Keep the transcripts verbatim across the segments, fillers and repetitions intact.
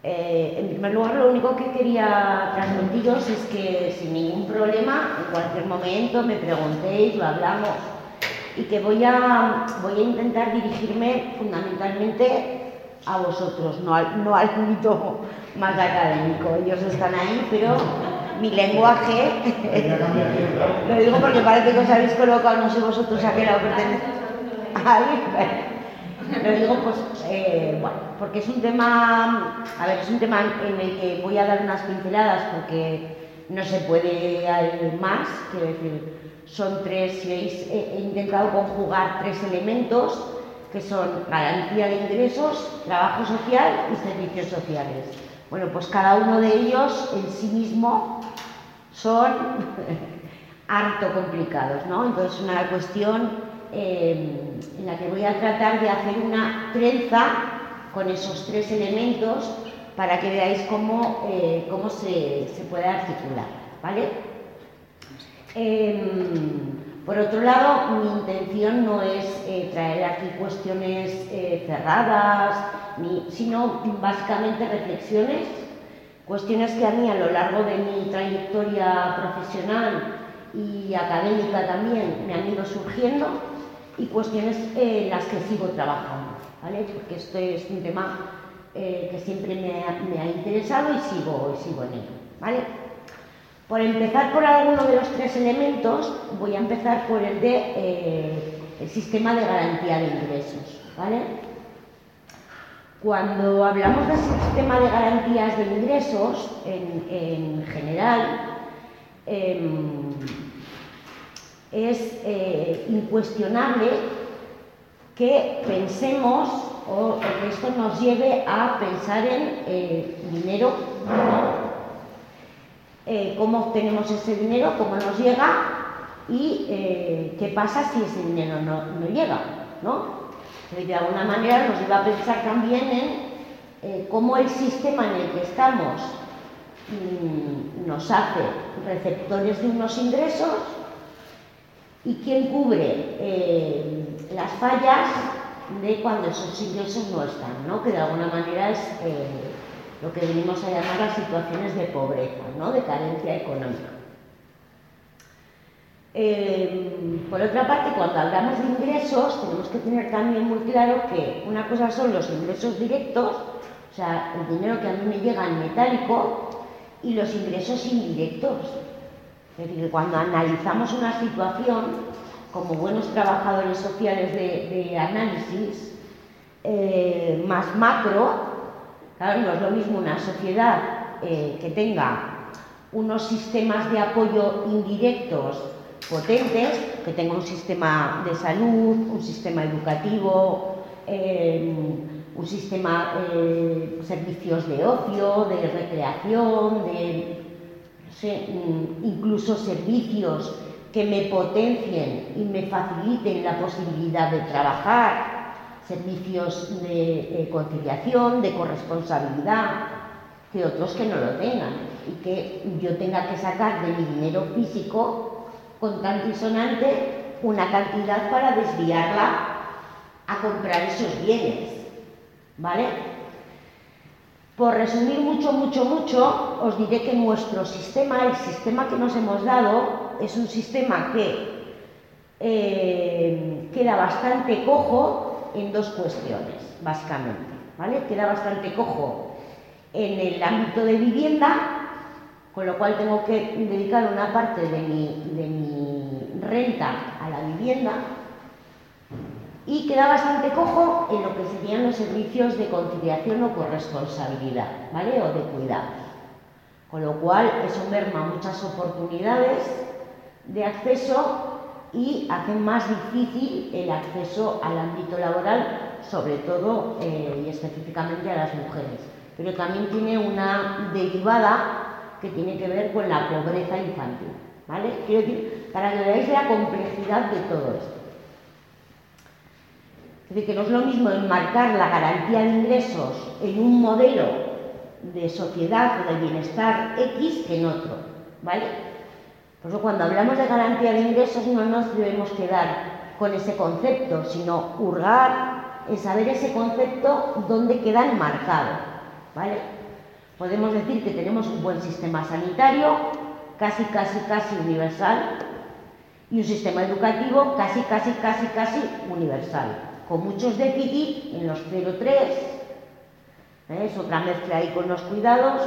Eh, en primer lugar, lo único que quería transmitiros es que sin ningún problema, en cualquier momento me preguntéis, lo hablamos, y que voy a, voy a intentar dirigirme fundamentalmente a vosotros, no al, no al ámbito más académico. Ellos están ahí, pero mi lenguaje, lo digo porque parece que os habéis colocado, no sé vosotros a qué lado pertenecéis. Lo digo pues, eh, bueno, porque es un tema, a ver, es un tema en el que voy a dar unas pinceladas porque no se puede ir más, quiero decir, son tres, si veis, he, he intentado conjugar tres elementos que son garantía de ingresos, trabajo social y servicios sociales. Bueno, pues cada uno de ellos en sí mismo son harto complicados, ¿no? Entonces es una cuestión eh, en la que voy a tratar de hacer una trenza con esos tres elementos para que veáis cómo, eh, cómo se, se puede articular, ¿vale? Eh, por otro lado, mi intención no es eh, traer aquí cuestiones eh, cerradas, ni, sino básicamente reflexiones, cuestiones que a mí a lo largo de mi trayectoria profesional y académica también me han ido surgiendo y cuestiones eh, en las que sigo trabajando, ¿vale? Porque esto es un tema eh, que siempre me ha, me ha interesado y sigo, y sigo en ello, ¿vale? Por empezar por alguno de los tres elementos, voy a empezar por el de eh, el sistema de garantía de ingresos, ¿vale? Cuando hablamos del sistema de garantías de ingresos, en, en general, eh, es eh, incuestionable que pensemos o, o que esto nos lleve a pensar en eh, dinero, ¿no? Eh, cómo obtenemos ese dinero, cómo nos llega y eh, qué pasa si ese dinero no, no llega, ¿no? De alguna manera nos lleva a pensar también en eh, cómo el sistema en el que estamos mmm, nos hace receptores de unos ingresos y quién cubre eh, las fallas de cuando esos ingresos no están, ¿no? Que de alguna manera es eh, lo que venimos a llamar las situaciones de pobreza, ¿no? De carencia económica. Eh, por otra parte, cuando hablamos de ingresos, tenemos que tener también muy claro que una cosa son los ingresos directos, o sea, el dinero que a mí me llega en metálico, y los ingresos indirectos. Es decir, cuando analizamos una situación, como buenos trabajadores sociales de, de análisis, eh, más macro, claro, no es lo mismo una sociedad eh, que tenga unos sistemas de apoyo indirectos potentes, que tenga un sistema de salud, un sistema educativo, eh, un sistema de eh, servicios de ocio, de recreación, de no sé, incluso servicios que me potencien y me faciliten la posibilidad de trabajar, servicios de eh, conciliación, de corresponsabilidad, que otros que no lo tengan y que yo tenga que sacar de mi dinero físico con tanto y sonante una cantidad para desviarla a comprar esos bienes, ¿vale? Por resumir mucho, mucho, mucho, os diré que nuestro sistema, el sistema que nos hemos dado, es un sistema que eh, queda bastante cojo en dos cuestiones, básicamente, ¿vale? Queda bastante cojo en el ámbito de vivienda, con lo cual tengo que dedicar una parte de mi, de mi renta a la vivienda, y queda bastante cojo en lo que serían los servicios de conciliación o corresponsabilidad, ¿vale? O de cuidados. Con lo cual eso merma muchas oportunidades de acceso y hace más difícil el acceso al ámbito laboral, sobre todo eh, y específicamente a las mujeres. Pero también tiene una derivada que tiene que ver con la pobreza infantil, ¿vale? Quiero decir, para que veáis la complejidad de todo esto. Es decir, que no es lo mismo enmarcar la garantía de ingresos en un modelo de sociedad o de bienestar X que en otro, ¿vale? Por eso cuando hablamos de garantía de ingresos no nos debemos quedar con ese concepto, sino hurgar en saber ese concepto dónde queda enmarcado, ¿vale? Podemos decir que tenemos un buen sistema sanitario, casi, casi, casi universal, y un sistema educativo casi, casi, casi, casi universal, con muchos déficits en los cero tres, ¿eh? Es otra mezcla ahí con los cuidados,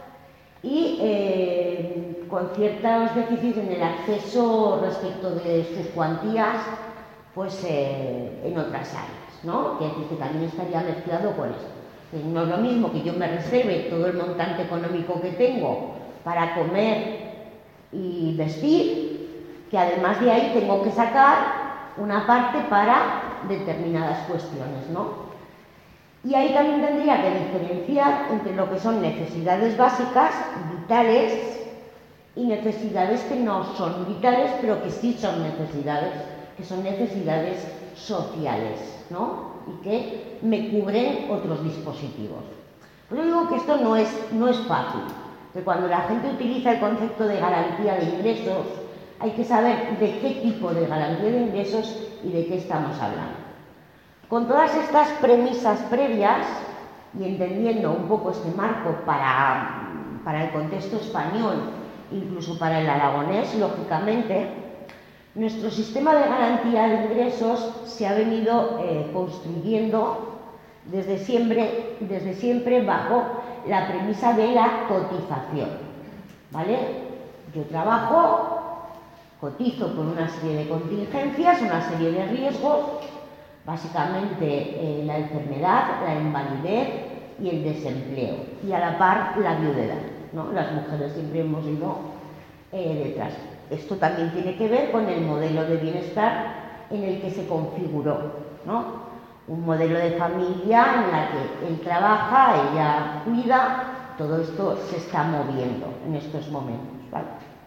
y eh, con ciertos déficits en el acceso respecto de sus cuantías, pues eh, en otras áreas, ¿no? Que, que también estaría mezclado con esto. No es lo mismo que yo me reserve todo el montante económico que tengo para comer y vestir, que además de ahí tengo que sacar una parte para determinadas cuestiones, ¿no? Y ahí también tendría que diferenciar entre lo que son necesidades básicas, vitales, y necesidades que no son vitales, pero que sí son necesidades, que son necesidades sociales, ¿no? Y que me cubren otros dispositivos. Pues yo digo que esto no es, no es fácil, que cuando la gente utiliza el concepto de garantía de ingresos, hay que saber de qué tipo de garantía de ingresos y de qué estamos hablando. Con todas estas premisas previas, y entendiendo un poco este marco para, para el contexto español, incluso para el aragonés, lógicamente, nuestro sistema de garantía de ingresos se ha venido eh, construyendo desde siempre, desde siempre bajo la premisa de la cotización, ¿vale? Yo trabajo, cotizo por una serie de contingencias, una serie de riesgos, básicamente eh, la enfermedad, la invalidez y el desempleo, y a la par la viudedad, ¿no? Las mujeres siempre hemos ido eh, detrás. Esto también tiene que ver con el modelo de bienestar en el que se configuró, ¿no? Un modelo de familia en la que él trabaja, ella cuida, todo esto se está moviendo en estos momentos, ¿vale?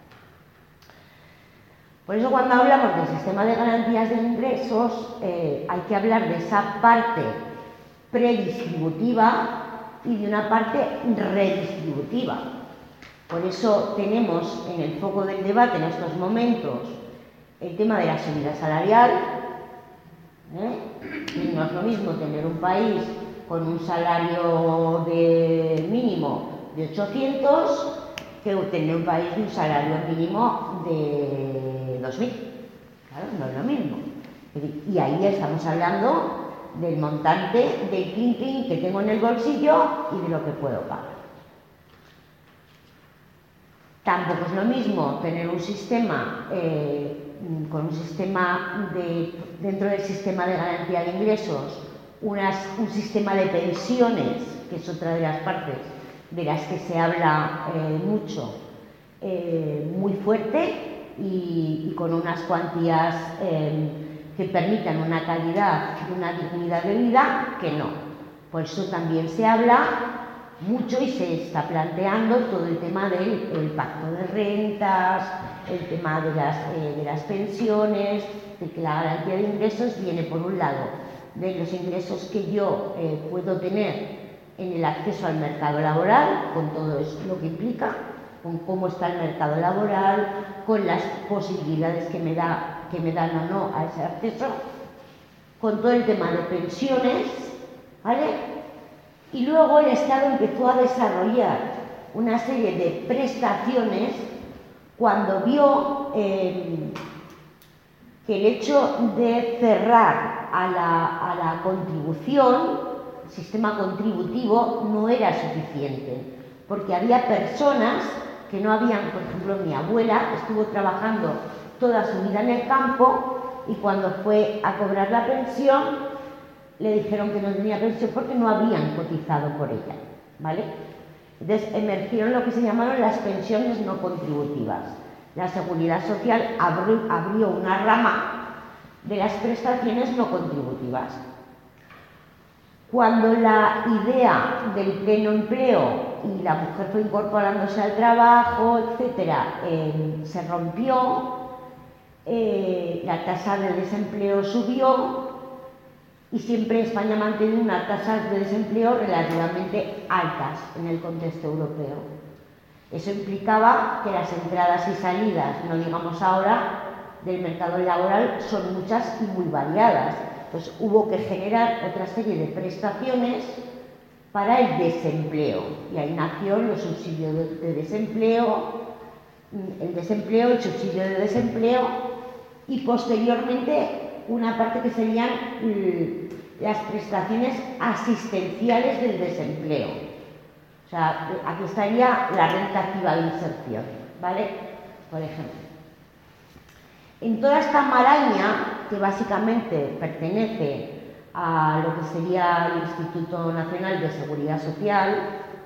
Por eso cuando hablamos del sistema de garantías de ingresos eh, hay que hablar de esa parte predistributiva y de una parte redistributiva. Por eso tenemos en el foco del debate en estos momentos el tema de la subida salarial, ¿eh? Y no es lo mismo tener un país con un salario de mínimo de ochocientos que tener un país de un salario mínimo de dos mil. Claro, no es lo mismo. Y ahí estamos hablando del montante, del clink clink que tengo en el bolsillo y de lo que puedo pagar. Tampoco es lo mismo tener un sistema, eh, con un sistema de, dentro del sistema de garantía de ingresos, unas, un sistema de pensiones, que es otra de las partes de las que se habla eh, mucho, eh, muy fuerte y, y con unas cuantías eh, que permitan una calidad y una dignidad de vida, que no. Por eso también se habla mucho y se está planteando todo el tema del el pacto de rentas, el tema de las, eh, de las pensiones, de que la garantía de ingresos viene por un lado de los ingresos que yo eh, puedo tener en el acceso al mercado laboral, con todo eso lo que implica, con cómo está el mercado laboral, con las posibilidades que me, da, que me dan o no a ese acceso, con todo el tema de pensiones, ¿vale? Y luego el Estado empezó a desarrollar una serie de prestaciones cuando vio eh, que el hecho de cerrar a la, a la contribución, el sistema contributivo, no era suficiente, porque había personas que no habían, por ejemplo, mi abuela estuvo trabajando toda su vida en el campo y cuando fue a cobrar la pensión le dijeron que no tenía pensión porque no habían cotizado por ella, ¿vale? Entonces emergieron lo que se llamaron las pensiones no contributivas. La Seguridad Social abrió, abrió una rama de las prestaciones no contributivas. Cuando la idea del pleno empleo y la mujer fue incorporándose al trabajo, etcétera, eh, se rompió, eh, la tasa de desempleo subió, y siempre España ha mantenido unas tasas de desempleo relativamente altas en el contexto europeo. Eso implicaba que las entradas y salidas, no digamos ahora, del mercado laboral son muchas y muy variadas. Entonces hubo que generar otra serie de prestaciones para el desempleo. Y ahí nació los subsidios de, de desempleo, el desempleo, el subsidio de desempleo y posteriormente una parte que serían las prestaciones asistenciales del desempleo. O sea, aquí estaría la renta activa de inserción, ¿vale? Por ejemplo. En toda esta maraña, que básicamente pertenece a lo que sería el Instituto Nacional de Seguridad Social,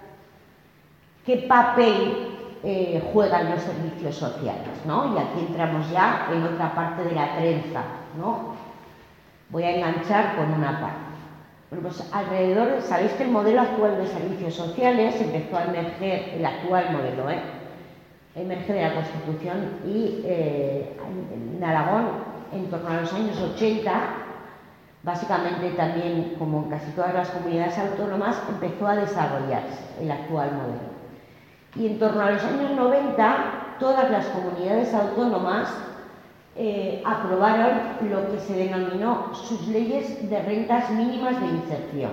¿qué papel eh, juegan los servicios sociales, ¿no? Y aquí entramos ya en otra parte de la trenza, ¿no? Voy a enganchar con una parte. Bueno, pues alrededor, sabéis que el modelo actual de servicios sociales empezó a emerger, el actual modelo, ¿eh? emerge de la Constitución y eh, en Aragón, en torno a los años ochenta, básicamente también, como en casi todas las comunidades autónomas, empezó a desarrollarse el actual modelo. Y en torno a los años noventa, todas las comunidades autónomas eh, aprobaron lo que se denominó sus leyes de rentas mínimas de inserción.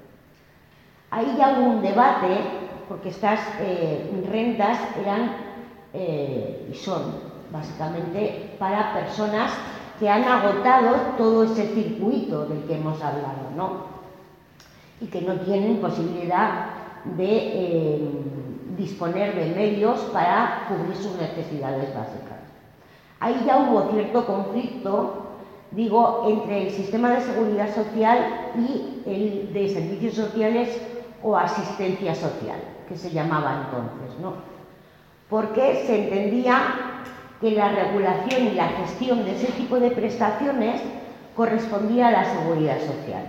Ahí ya hubo un debate, porque estas eh, rentas eran eh, y son básicamente para personas que han agotado todo ese circuito del que hemos hablado, ¿no? Y que no tienen posibilidad de eh, disponer de medios para cubrir sus necesidades básicas. Ahí ya hubo cierto conflicto, digo, entre el sistema de seguridad social y el de servicios sociales o asistencia social, que se llamaba entonces, ¿no? Porque se entendía que la regulación y la gestión de ese tipo de prestaciones correspondía a la seguridad social.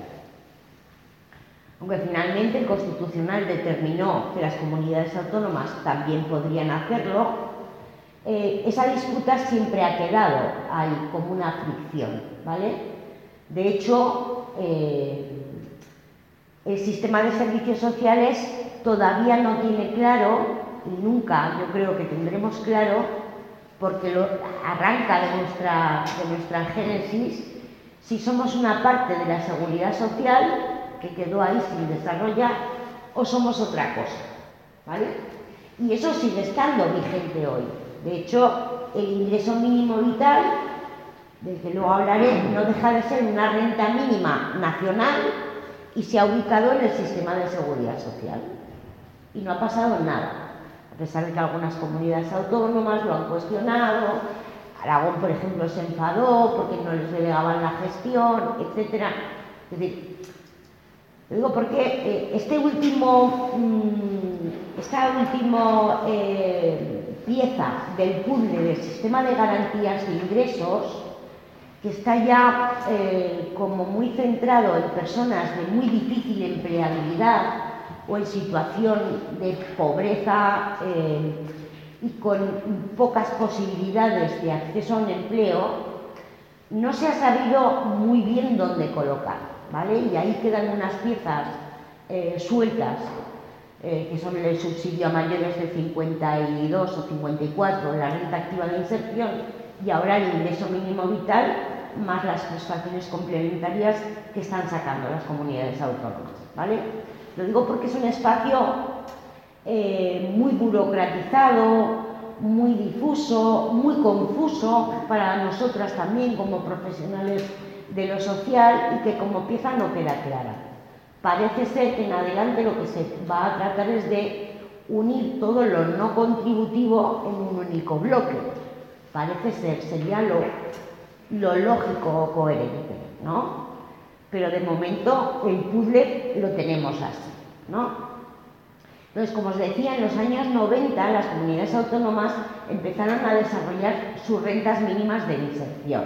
Aunque finalmente el Constitucional determinó que las comunidades autónomas también podrían hacerlo, eh, esa disputa siempre ha quedado ahí como una fricción, ¿vale? De hecho, eh, el sistema de servicios sociales todavía no tiene claro, y nunca yo creo que tendremos claro, porque lo arranca de nuestra, de nuestra génesis, si somos una parte de la seguridad social que quedó ahí sin desarrollar o somos otra cosa, ¿vale? Y eso sigue estando vigente hoy. De hecho, el ingreso mínimo vital, del que luego hablaré, no deja de ser una renta mínima nacional y se ha ubicado en el sistema de seguridad social. Y no ha pasado nada. A pesar de que algunas comunidades autónomas lo han cuestionado, Aragón, por ejemplo, se enfadó porque no les delegaban la gestión, etcétera. Es decir, lo digo porque eh, este último, mmm, esta última eh, pieza del puzzle del sistema de garantías de ingresos, que está ya eh, como muy centrado en personas de muy difícil empleabilidad, o en situación de pobreza eh, y con pocas posibilidades de acceso a un empleo, no se ha sabido muy bien dónde colocar, ¿vale? Y ahí quedan unas piezas eh, sueltas, eh, que son el subsidio a mayores de cincuenta y dos o cincuenta y cuatro, la renta activa de inserción y ahora el ingreso mínimo vital, más las prestaciones complementarias que están sacando las comunidades autónomas, ¿vale? Lo digo porque es un espacio eh, muy burocratizado, muy difuso, muy confuso para nosotras también como profesionales de lo social y que como pieza no queda clara. Parece ser que en adelante lo que se va a tratar es de unir todo lo no contributivo en un único bloque. Parece ser, sería lo, lo lógico o coherente, ¿no? Pero de momento el puzzle lo tenemos así, ¿no? Entonces, como os decía, en los años noventa las comunidades autónomas empezaron a desarrollar sus rentas mínimas de inserción.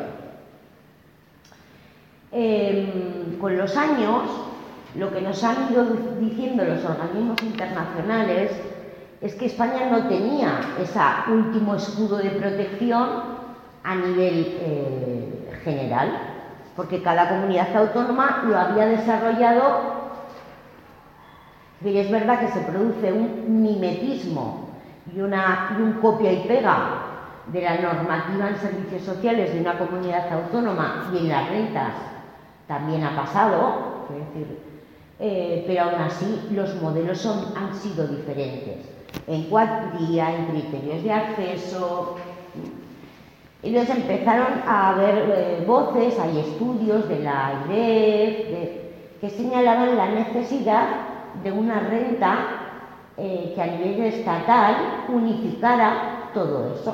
Eh, con los años, lo que nos han ido diciendo los organismos internacionales es que España no tenía ese último escudo de protección a nivel eh, general, porque cada comunidad autónoma lo había desarrollado. Y es verdad que se produce un mimetismo y, una, y un copia y pega de la normativa en servicios sociales de una comunidad autónoma y en las rentas también ha pasado. Es decir, eh, pero aún así los modelos son, han sido diferentes en cuantía, en criterios de acceso. Ellos empezaron a haber eh, voces, hay estudios de la I D E F de, que señalaban la necesidad de una renta eh, que a nivel estatal unificara todo eso.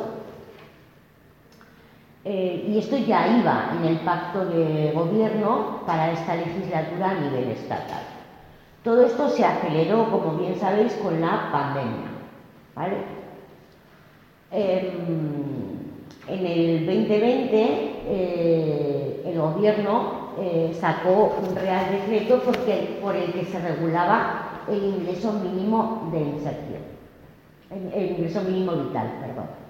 Eh, y esto ya iba en el pacto de gobierno para esta legislatura a nivel estatal. Todo esto se aceleró, como bien sabéis, con la pandemia, ¿vale? Eh, en el veinte veinte eh, el gobierno eh, sacó un real decreto porque, por el que se regulaba el ingreso mínimo de inserción, el, el ingreso mínimo vital, perdón.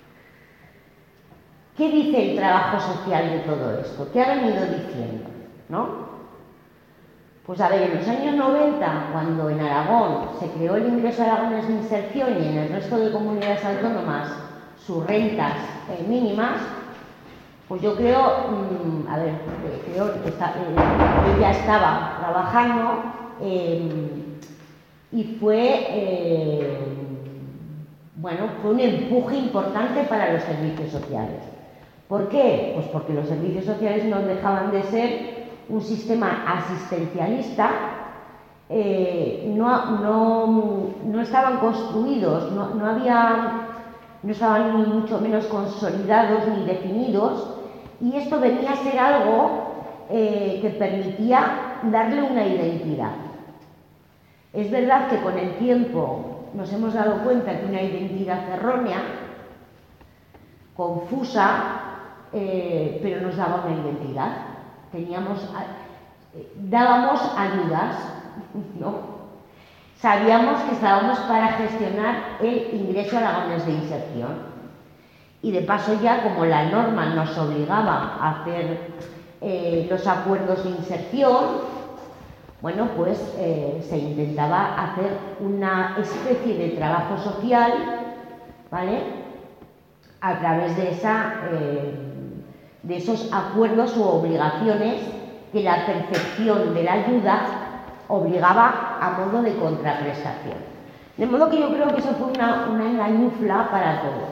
¿Qué dice el trabajo social de todo esto? ¿Qué ha venido diciendo? ¿No? Pues a ver, en los años noventa, cuando en Aragón se creó el ingreso a aragonés de inserción y en el resto de comunidades autónomas sus rentas eh, mínimas, pues yo creo, mmm, a ver, creo que está, eh, yo ya estaba trabajando eh, y fue, eh, bueno, fue un empuje importante para los servicios sociales. ¿Por qué? Pues porque los servicios sociales no dejaban de ser un sistema asistencialista, eh, no, no, no estaban construidos, no, no, había, no estaban ni mucho menos consolidados ni definidos, y esto venía a ser algo eh, que permitía darle una identidad. Es verdad que con el tiempo nos hemos dado cuenta que una identidad errónea, confusa, Eh, pero nos daba una identidad. Teníamos, eh, dábamos ayudas, ¿no? Sabíamos que estábamos para gestionar el ingreso a aragonés de inserción. Y de paso ya, como la norma nos obligaba a hacer eh, los acuerdos de inserción, bueno, pues eh, se intentaba hacer una especie de trabajo social, ¿vale?, a través de esa... Eh, de esos acuerdos u obligaciones que la percepción de la ayuda obligaba a modo de contraprestación. De modo que yo creo que eso fue una, una engañufla para todos.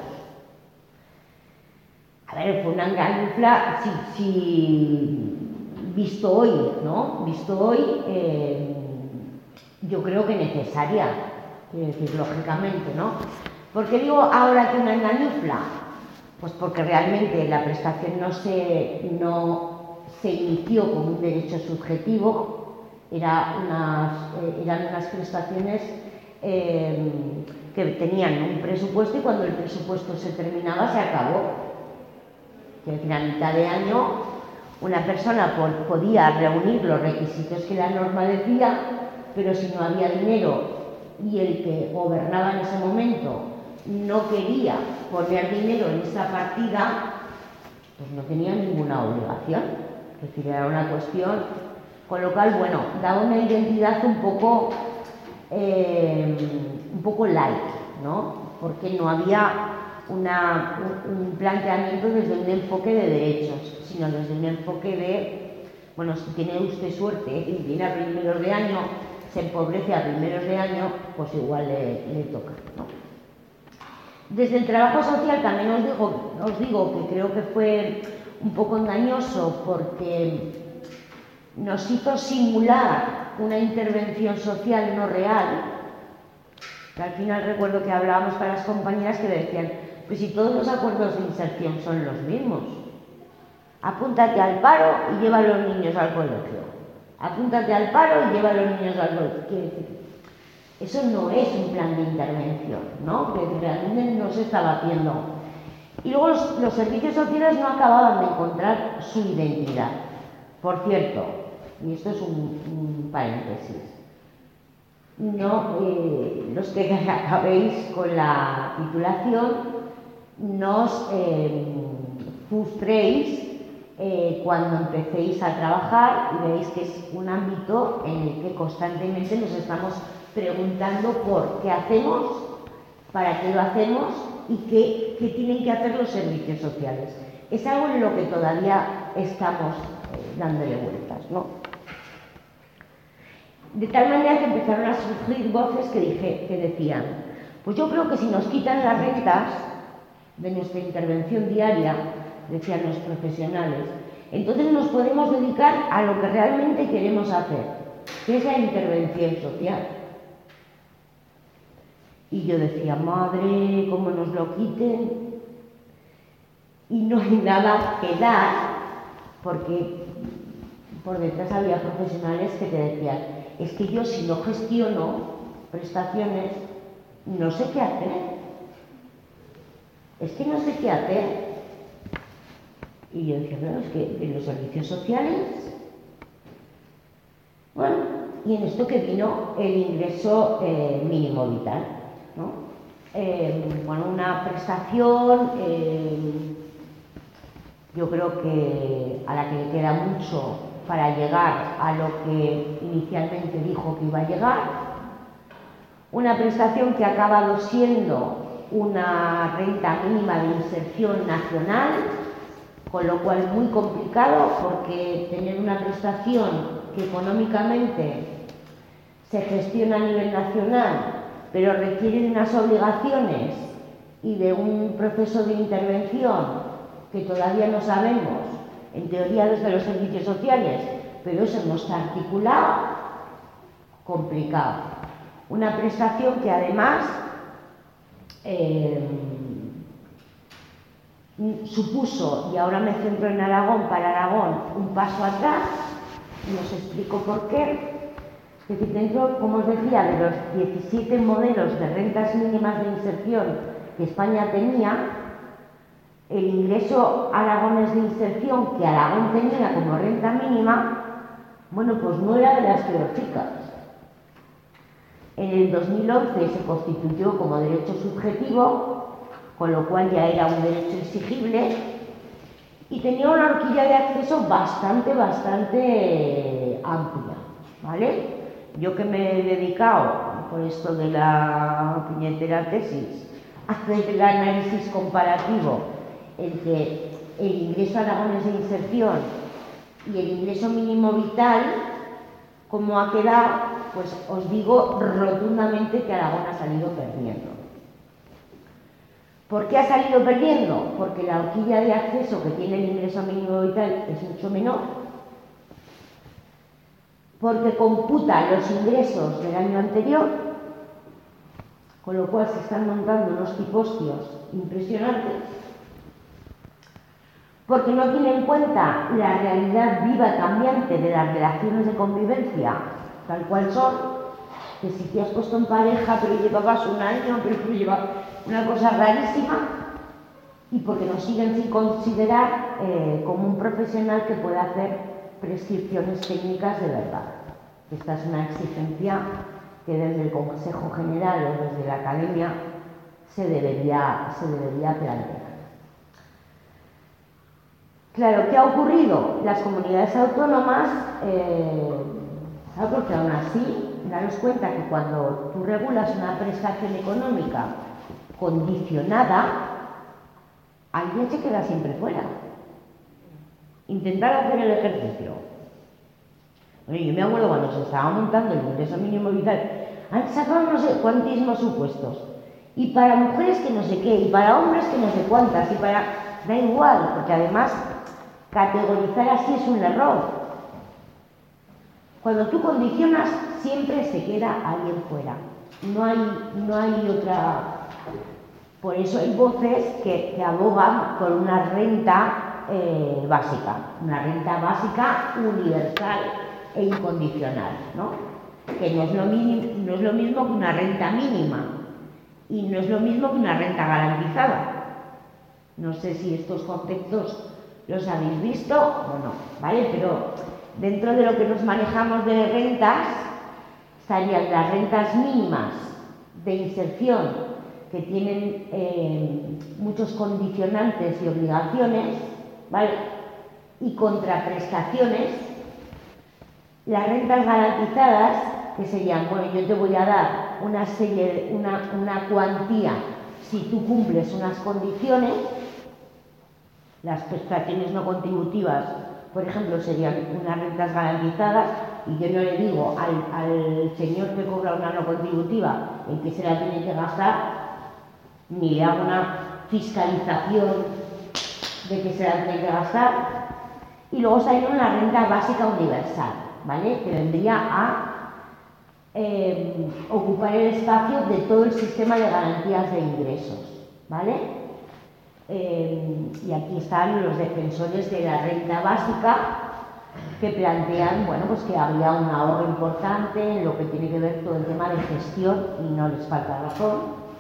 A ver, fue una engañufla, si, si visto hoy, ¿no? Visto hoy, eh, yo creo que necesaria, quiero decir, lógicamente, ¿no? ¿Por qué digo ahora que una engañufla? Pues porque realmente la prestación no se, no se inició como un derecho subjetivo, era unas, eh, eran unas prestaciones eh, que tenían un presupuesto y cuando el presupuesto se terminaba se acabó. Es decir, a mitad de año una persona por, podía reunir los requisitos que la norma decía, pero si no había dinero y el que gobernaba en ese momento no quería poner dinero en esa partida, pues no tenía ninguna obligación. Es decir, era una cuestión, con lo cual, bueno, daba una identidad un poco, eh, un poco light, ¿no? Porque no había una, un, un planteamiento desde un enfoque de derechos, sino desde un enfoque de, bueno, si tiene usted suerte y viene a primeros de año, se empobrece a primeros de año, pues igual le, le toca, ¿no? Desde el trabajo social también os digo, os digo que creo que fue un poco engañoso porque nos hizo simular una intervención social no real, que al final recuerdo que hablábamos para las compañeras que decían, pues si todos los acuerdos de inserción son los mismos, apúntate al paro y lleva a los niños al colegio, apúntate al paro y lleva a los niños al colegio. Eso no es un plan de intervención, ¿no? Que realmente no se estaba haciendo. Y luego los, los servicios sociales no acababan de encontrar su identidad. Por cierto, y esto es un, un paréntesis, no, eh, los que acabéis con la titulación, no os eh, frustréis eh, cuando empecéis a trabajar y veis que es un ámbito en el que constantemente nos estamos preguntando por qué hacemos, para qué lo hacemos y qué, qué tienen que hacer los servicios sociales. Es algo en lo que todavía estamos eh, dándole vueltas, ¿no? De tal manera que empezaron a surgir voces que, dije, que decían, pues yo creo que si nos quitan las rentas de nuestra intervención diaria, decían los profesionales, entonces nos podemos dedicar a lo que realmente queremos hacer, que es la intervención social. Y yo decía, madre, cómo nos lo quiten. Y no hay nada que dar, porque por detrás había profesionales que te decían, es que yo si no gestiono prestaciones, no sé qué hacer. Es que no sé qué hacer. Y yo decía, bueno, es que en los servicios sociales, bueno, y en esto que vino el ingreso eh, mínimo vital, ¿no? Eh, bueno, una prestación, eh, yo creo que a la que le queda mucho para llegar a lo que inicialmente dijo que iba a llegar, una prestación que ha acabado siendo una renta mínima de inserción nacional, con lo cual es muy complicado porque tener una prestación que económicamente se gestiona a nivel nacional, pero requiere de unas obligaciones y de un proceso de intervención que todavía no sabemos, en teoría desde los servicios sociales, pero eso no está articulado, complicado. Una prestación que además eh, supuso, y ahora me centro en Aragón, para Aragón, un paso atrás, y os explico por qué. Es decir, dentro, como os decía, de los diecisiete modelos de rentas mínimas de inserción que España tenía, el ingreso aragonés de inserción que Aragón tenía como renta mínima, bueno, pues no era de las peorcicas. En el dos mil once se constituyó como derecho subjetivo, con lo cual ya era un derecho exigible, y tenía una horquilla de acceso bastante, bastante amplia, ¿vale? Yo que me he dedicado, por esto de la puñetera tesis, a hacer el análisis comparativo entre el ingreso aragonés de inserción y el ingreso mínimo vital, como ha quedado, pues os digo rotundamente que Aragón ha salido perdiendo. ¿Por qué ha salido perdiendo? Porque la horquilla de acceso que tiene el ingreso mínimo vital es mucho menor, porque computa los ingresos del año anterior, con lo cual se están montando unos tipostios impresionantes, porque no tiene en cuenta la realidad viva cambiante de las relaciones de convivencia, tal cual son, que si te has puesto en pareja pero llevabas un año, pero tú llevabas una cosa rarísima, y porque nos siguen sin considerar eh, como un profesional que pueda hacer prescripciones técnicas de verdad. Esta es una exigencia que desde el Consejo General o desde la Academia se debería, se debería plantear. Claro, ¿qué ha ocurrido? Las comunidades autónomas, eh, porque aún así, daros cuenta que cuando tú regulas una prestación económica condicionada, alguien se queda siempre fuera. Intentar hacer el ejercicio. Bueno, yo me acuerdo cuando se estaba montando el ingreso mínimo vital, han sacado no sé cuantísimos supuestos. Y para mujeres que no sé qué, y para hombres que no sé cuántas, y para... da igual, porque además categorizar así es un error. Cuando tú condicionas, siempre se queda alguien fuera. No hay, no hay otra... Por eso hay voces que, que abogan por una renta eh, básica, una renta básica universal e incondicional, ¿no? Que no es, lo mínimo, no es lo mismo que una renta mínima y no es lo mismo que una renta garantizada. No sé si estos conceptos los habéis visto o no, ¿vale? Pero dentro de lo que nos manejamos de rentas estarían las rentas mínimas de inserción, que tienen eh, muchos condicionantes y obligaciones, ¿vale? Y contraprestaciones. Las rentas garantizadas, que serían, bueno, yo te voy a dar una serie, una, una cuantía si tú cumples unas condiciones. Las prestaciones no contributivas, por ejemplo, serían unas rentas garantizadas, y yo no le digo al, al señor que cobra una no contributiva en qué se la tiene que gastar, ni le hago una fiscalización de que se la tiene que gastar. Y luego salió una renta básica universal, ¿vale? Que vendría a eh, ocupar el espacio de todo el sistema de garantías de ingresos, ¿vale? Eh, y aquí están los defensores de la renta básica, que plantean, bueno, pues que habría un ahorro importante en lo que tiene que ver todo el tema de gestión, y no les falta razón.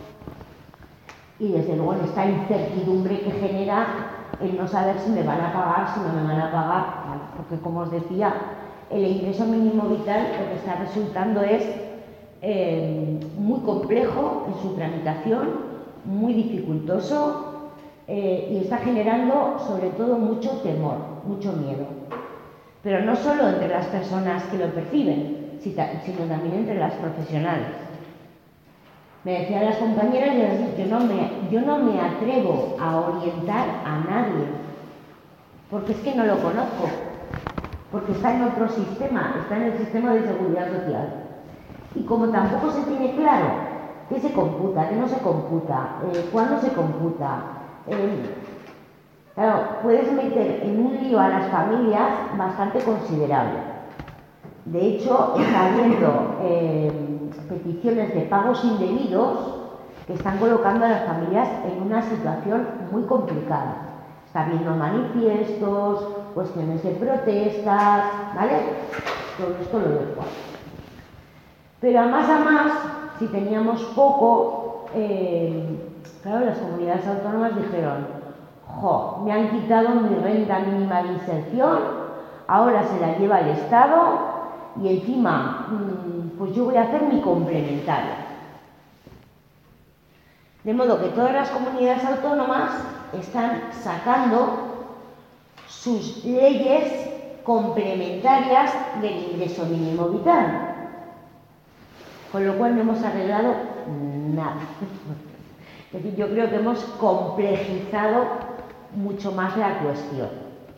Y desde luego en esta incertidumbre que genera el no saber si me van a pagar, si no me van a pagar, porque como os decía, el ingreso mínimo vital lo que está resultando es eh, muy complejo en su tramitación, muy dificultoso, eh, y está generando sobre todo mucho temor, mucho miedo. Pero no solo entre las personas que lo perciben, sino también entre las profesionales. Me decían las compañeras, yo no me, yo no me atrevo a orientar a nadie, porque es que no lo conozco, porque está en otro sistema, está en el sistema de seguridad social. Y como tampoco se tiene claro qué se computa, qué no se computa, eh, cuándo se computa, eh, claro, puedes meter en un lío a las familias bastante considerable. De hecho, está habiendo eh, peticiones de pagos indebidos que están colocando a las familias en una situación muy complicada. Está habiendo manifiestos, cuestiones de protestas, ¿vale? Todo esto lo dejo. Pero a más a más, si teníamos poco, eh, claro, las comunidades autónomas dijeron: jo, me han quitado mi renta mínima de inserción, ahora se la lleva el Estado y encima, pues yo voy a hacer mi complementaria. De modo que todas las comunidades autónomas están sacando sus leyes complementarias del ingreso mínimo vital, con lo cual no hemos arreglado nada. Es decir, yo creo que hemos complejizado mucho más la cuestión.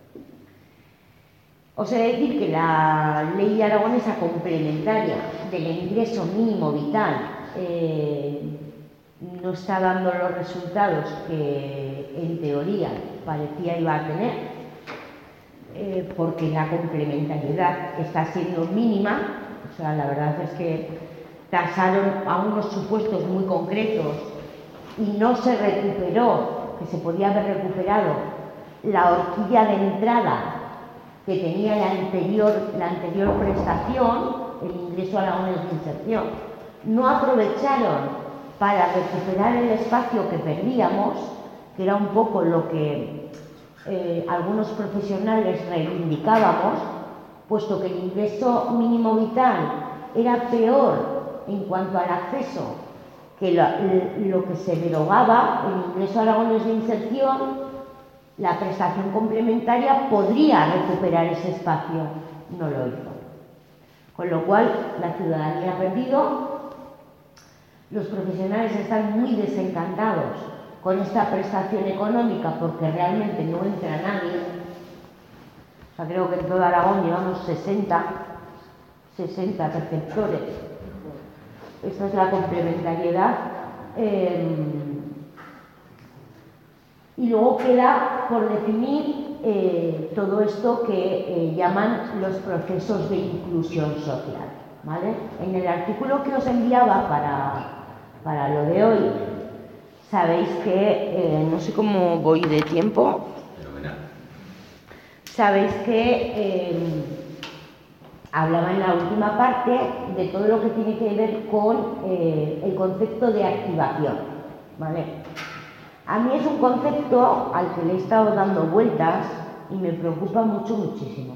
Os he de decir que la ley aragonesa complementaria del ingreso mínimo vital eh, no está dando los resultados que en teoría parecía iba a tener, eh, porque la complementariedad está siendo mínima. O sea, la verdad es que tasaron a unos supuestos muy concretos y no se recuperó, que se podía haber recuperado, la horquilla de entrada que tenía la anterior, la anterior prestación, el ingreso aragonés de inserción. No aprovecharon para recuperar el espacio que perdíamos, que era un poco lo que eh, algunos profesionales reivindicábamos, puesto que el ingreso mínimo vital era peor en cuanto al acceso que lo, lo que se derogaba, el ingreso aragonés de inserción. La prestación complementaria podría recuperar ese espacio, no lo hizo. Con lo cual, la ciudadanía ha perdido, los profesionales están muy desencantados con esta prestación económica porque realmente no entra nadie. O sea, creo que en todo Aragón llevamos sesenta, sesenta perceptores. Esta es la complementariedad. Eh, Y luego queda por definir eh, todo esto que eh, llaman los procesos de inclusión social, ¿vale? En el artículo que os enviaba para, para lo de hoy, sabéis que, eh, no sé cómo voy de tiempo, sabéis que eh, hablaba en la última parte de todo lo que tiene que ver con eh, el concepto de activación, ¿vale? A mí es un concepto al que le he estado dando vueltas y me preocupa mucho, muchísimo.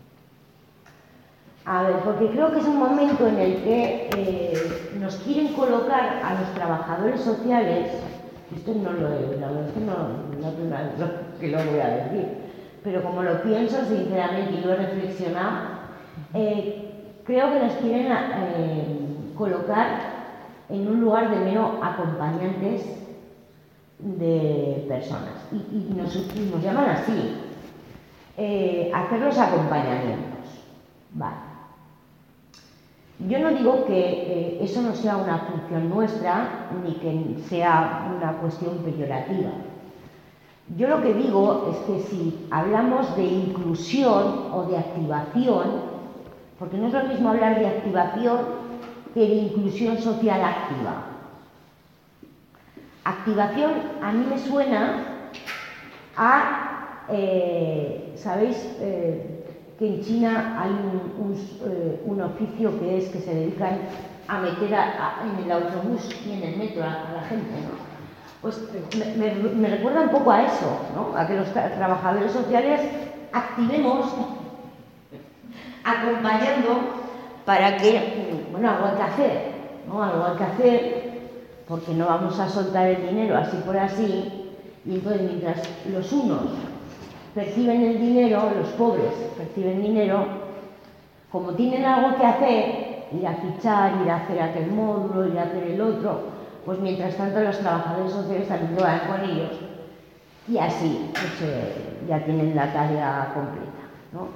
A ver, porque creo que es un momento en el que eh, nos quieren colocar a los trabajadores sociales, esto no lo he, la verdad es que no, no es una vez que lo voy a decir, pero como lo pienso sinceramente y lo he reflexionado, eh, creo que nos quieren eh, colocar en un lugar de mero acompañantes de personas, y, y, nos, y nos llaman así, eh, hacer los acompañamientos. Vale. Yo no digo que eh, eso no sea una función nuestra ni que sea una cuestión peyorativa. Yo lo que digo es que si hablamos de inclusión o de activación, porque no es lo mismo hablar de activación que de inclusión social activa. Activación a mí me suena a, eh, ¿sabéis? Eh, que en China hay un, un, eh, un oficio que es que se dedican a meter a, a, en el autobús y en el metro a, a la gente, ¿no? Pues me, me, me recuerda un poco a eso, ¿no? A que los tra trabajadores sociales activemos acompañando para que, bueno, algo hay que hacer, ¿no? Algo hay que hacer porque no vamos a soltar el dinero así por así, y entonces mientras los unos perciben el dinero, los pobres perciben dinero, como tienen algo que hacer, ir a fichar, ir a hacer aquel módulo, ir a hacer el otro, pues mientras tanto los trabajadores sociales también van con ellos y así pues, eh, ya tienen la tarea completa, ¿no?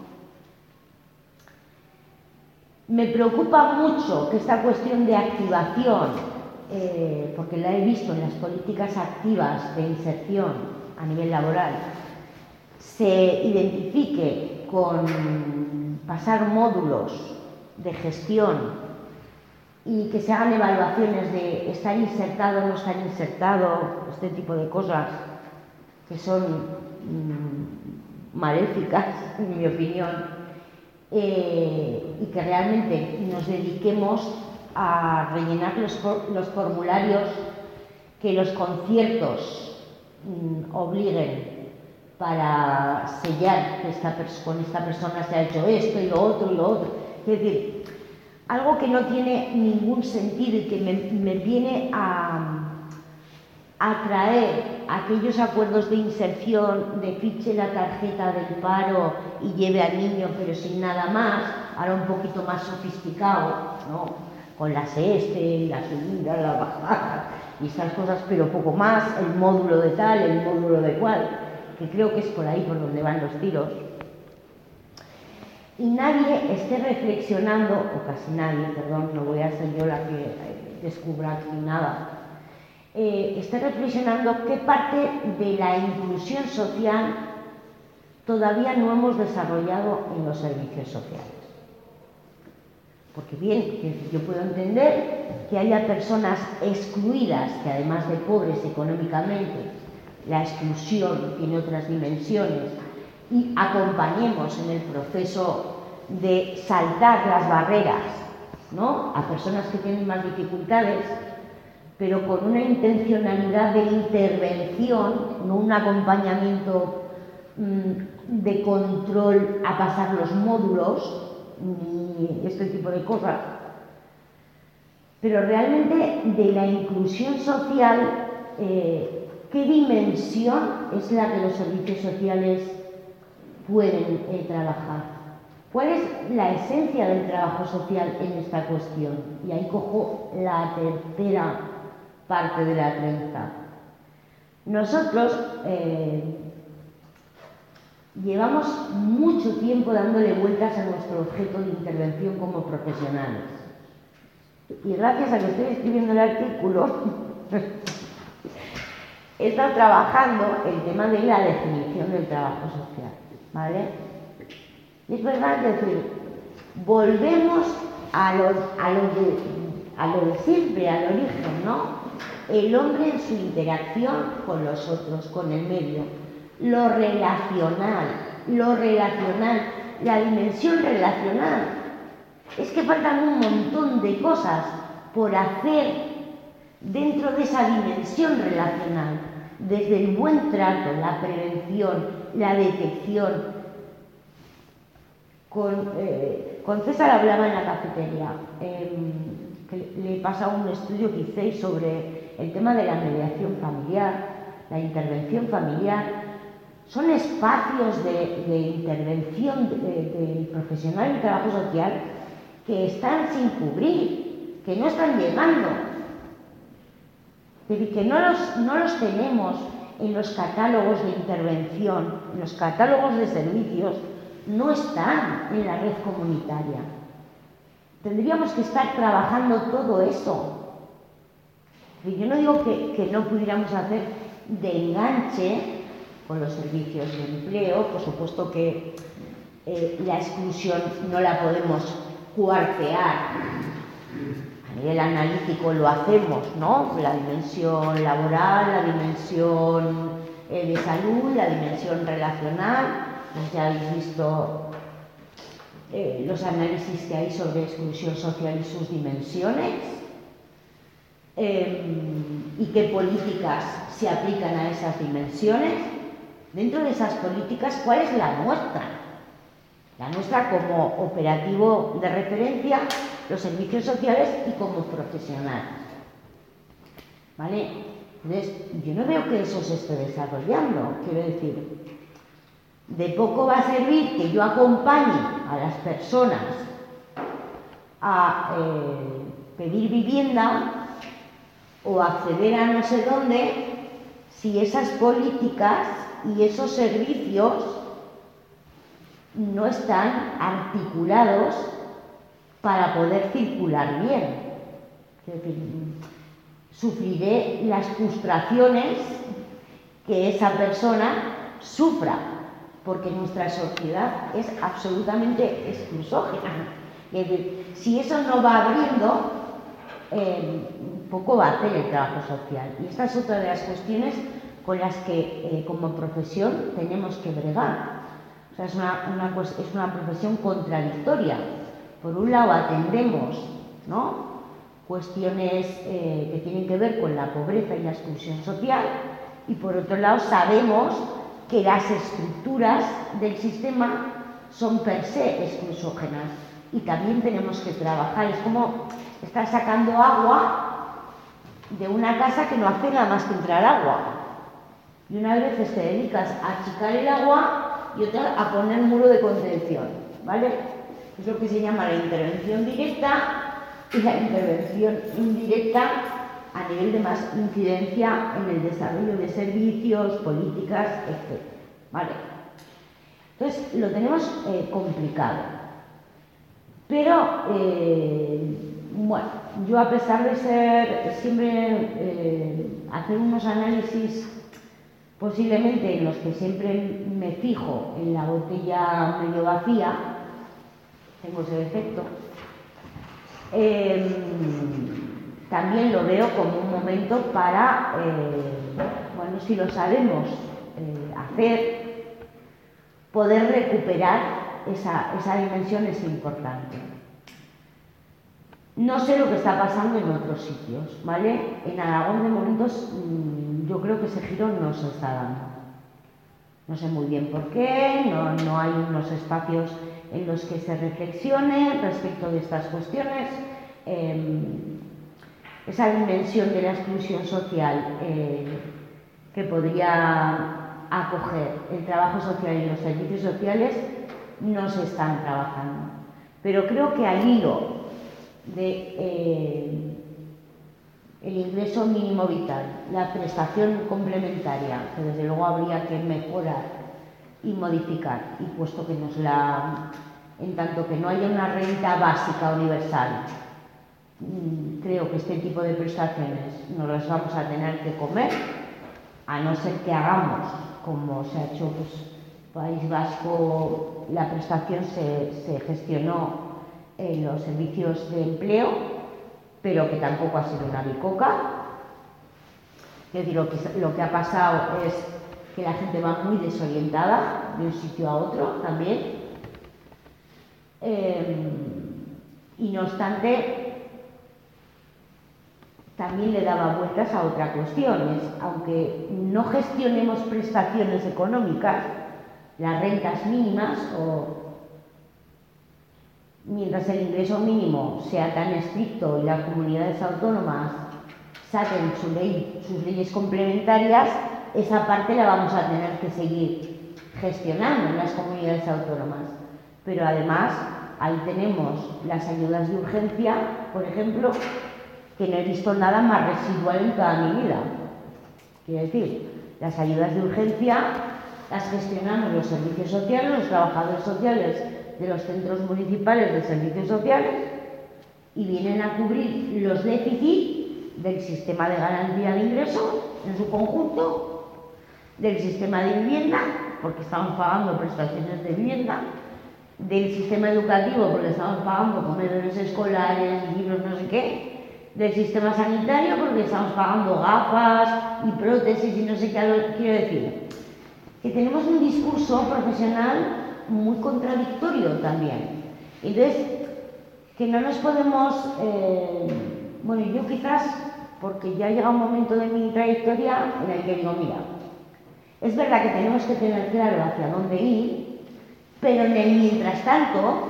Me preocupa mucho que esta cuestión de activación, eh, porque la he visto en las políticas activas de inserción a nivel laboral, se identifique con pasar módulos de gestión y que se hagan evaluaciones de estar insertado o no estar insertado, este tipo de cosas que son mmm, maléficas, en mi opinión, eh, y que realmente nos dediquemos a rellenar los, los formularios que los conciertos mmm, obliguen para sellar que esta con esta persona se ha hecho esto y lo otro y lo otro. Es decir, algo que no tiene ningún sentido y que me, me viene a, a traer aquellos acuerdos de inserción, de fiche la tarjeta del paro y lleve al niño pero sin nada más, ahora un poquito más sofisticado, ¿no? Con la SESTE, la subida, la bajada y estas cosas, pero poco más, el módulo de tal, el módulo de cual, que creo que es por ahí por donde van los tiros, y nadie esté reflexionando, o casi nadie, perdón, no voy a ser yo la que descubra aquí nada, eh, esté reflexionando qué parte de la inclusión social todavía no hemos desarrollado en los servicios sociales. Porque bien, que yo puedo entender que haya personas excluidas, que además de pobres económicamente, la exclusión tiene otras dimensiones, y acompañemos en el proceso de saltar las barreras, ¿no? A personas que tienen más dificultades, pero con una intencionalidad de intervención, no un acompañamiento mmm, de control a pasar los módulos, ni este tipo de cosas, pero realmente de la inclusión social, eh, ¿qué dimensión es la que los servicios sociales pueden eh, trabajar? ¿Cuál es la esencia del trabajo social en esta cuestión? Y ahí cojo la tercera parte de la trenza. Nosotros eh, llevamos mucho tiempo dándole vueltas a nuestro objeto de intervención como profesionales. Y gracias a que estoy escribiendo el artículo, he estado trabajando el tema de la definición del trabajo social, ¿vale? Y es verdad, es decir, volvemos a lo, a lo, de, a lo de siempre, al origen, ¿no? El hombre en su interacción con los otros, con el medio, lo relacional, lo relacional, la dimensión relacional. Es que faltan un montón de cosas por hacer dentro de esa dimensión relacional, desde el buen trato, la prevención, la detección. Con, eh, con César hablaba en la cafetería, eh, que le pasa un estudio que hice sobre el tema de la mediación familiar, la intervención familiar. Son espacios de, de intervención del de profesional del trabajo social que están sin cubrir, que no están llegando, que no los, no los tenemos en los catálogos de intervención, en los catálogos de servicios, no están en la red comunitaria. tendríamos que estar trabajando todo eso. Yo no digo que, que no pudiéramos hacer de enganche con los servicios de empleo, por supuesto que eh, la exclusión no la podemos cuartear. A nivel analítico lo hacemos, ¿no? La dimensión laboral, la dimensión eh, de salud, la dimensión relacional. Pues ya habéis visto eh, los análisis que hay sobre exclusión social y sus dimensiones. Eh, y qué políticas se aplican a esas dimensiones. Dentro de esas políticas, ¿cuál es la nuestra? La nuestra como operativo de referencia, los servicios sociales y como profesional. ¿Vale? Entonces, yo no veo que eso se esté desarrollando. Quiero decir, de poco va a servir que yo acompañe a las personas a eh, pedir vivienda o acceder a no sé dónde si esas políticas y esos servicios no están articulados para poder circular bien. Es decir, sufriré las frustraciones que esa persona sufra, porque nuestra sociedad es absolutamente exclusógena. Es decir, si eso no va abriendo, eh, poco va a hacer el trabajo social. Y esta es otra de las cuestiones con las que eh, como profesión tenemos que bregar. O sea, es una, una, es una profesión contradictoria. Por un lado atendemos, ¿no?, cuestiones eh, que tienen que ver con la pobreza y la exclusión social, y por otro lado sabemos que las estructuras del sistema son per se exclusógenas y también tenemos que trabajar. Es como estar sacando agua de una casa que no hace nada más que entrar agua. Y unas veces te dedicas a achicar el agua y otras a poner muro de contención, ¿vale? Es lo que se llama la intervención directa y la intervención indirecta a nivel de más incidencia en el desarrollo de servicios, políticas, etcétera. ¿Vale? Entonces, lo tenemos eh, complicado. Pero, eh, bueno, yo a pesar de ser siempre eh, hacer unos análisis posiblemente en los que siempre me fijo en la botella medio vacía, tengo ese defecto, eh, también lo veo como un momento para, eh, bueno, si lo sabemos eh, hacer, poder recuperar esa, esa dimensión es importante. No sé lo que está pasando en otros sitios, ¿vale? En Aragón de momentos mmm, yo creo que ese giro no se está dando. No sé muy bien por qué, no, no hay unos espacios en los que se reflexione respecto de estas cuestiones. Eh, esa dimensión de la exclusión social eh, que podría acoger el trabajo social y los servicios sociales no se están trabajando. Pero creo que al hilo de eh, el ingreso mínimo vital, la prestación complementaria, que desde luego habría que mejorar y modificar, y puesto que nos la, en tanto que no haya una renta básica universal, creo que este tipo de prestaciones nos las vamos a tener que comer, a no ser que hagamos, como se ha hecho pues, País Vasco, la prestación se, se gestionó en los servicios de empleo, pero que tampoco ha sido una bicoca. Es decir, lo que, lo que ha pasado es que la gente va muy desorientada de un sitio a otro también. Eh, y no obstante, también le daba vueltas a otra cuestión, es, aunque no gestionemos prestaciones económicas, las rentas mínimas, o mientras el ingreso mínimo sea tan estricto y las comunidades autónomas saquen su ley, sus leyes complementarias, esa parte la vamos a tener que seguir gestionando en las comunidades autónomas. Pero además, ahí tenemos las ayudas de urgencia, por ejemplo, que no he visto nada más residual en toda mi vida. Quiero decir, las ayudas de urgencia las gestionamos los servicios sociales, los trabajadores sociales de los centros municipales de servicios sociales, y vienen a cubrir los déficits del sistema de garantía de ingresos en su conjunto, del sistema de vivienda, porque estamos pagando prestaciones de vivienda, del sistema educativo, porque estamos pagando comedores escolares, libros, no sé qué, del sistema sanitario, porque estamos pagando gafas y prótesis y no sé qué. Quiero decir que tenemos un discurso profesional muy contradictorio también. Entonces, que no nos podemos... Eh, bueno, yo quizás, porque ya llega un momento de mi trayectoria en el que digo, mira, es verdad que tenemos que tener claro hacia dónde ir, pero en el mientras tanto,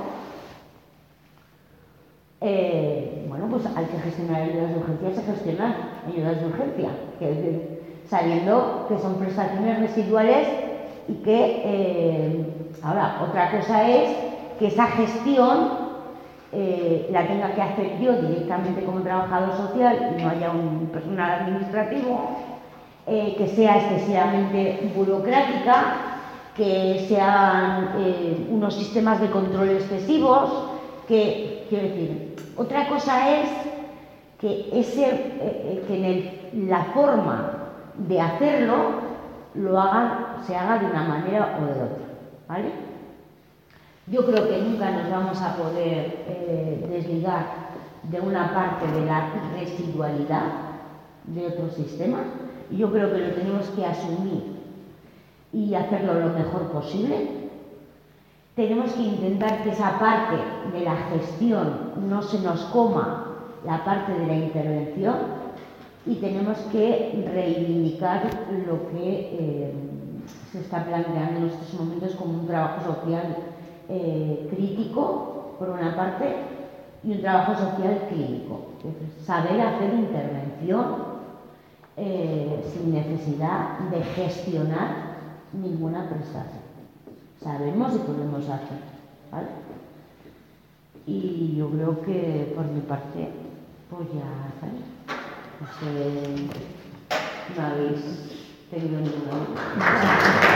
eh, bueno, pues hay que gestionar ayudas de urgencia, se gestionan ayudas de urgencia, que es decir, sabiendo que son prestaciones residuales y que, eh, ahora, otra cosa es que esa gestión eh, la tenga que hacer yo directamente como trabajador social y no haya un personal administrativo, eh, que sea excesivamente burocrática, que sean eh, unos sistemas de control excesivos, que, quiero decir, otra cosa es que, ese, eh, que en el, la forma de hacerlo lo hagan, se haga de una manera o de otra, ¿vale? Yo creo que nunca nos vamos a poder eh, desligar de una parte de la residualidad de otros sistemas, y yo creo que lo tenemos que asumir y hacerlo lo mejor posible. Tenemos que intentar que esa parte de la gestión no se nos coma la parte de la intervención, y tenemos que reivindicar lo que eh, se está planteando en estos momentos como un trabajo social eh, crítico, por una parte, y un trabajo social clínico. Saber hacer intervención eh, sin necesidad de gestionar ninguna prestación. Sabemos y podemos hacer, ¿vale? Y yo creo que por mi parte, pues ya está bien. No sé, no habéis tenido ninguna duda.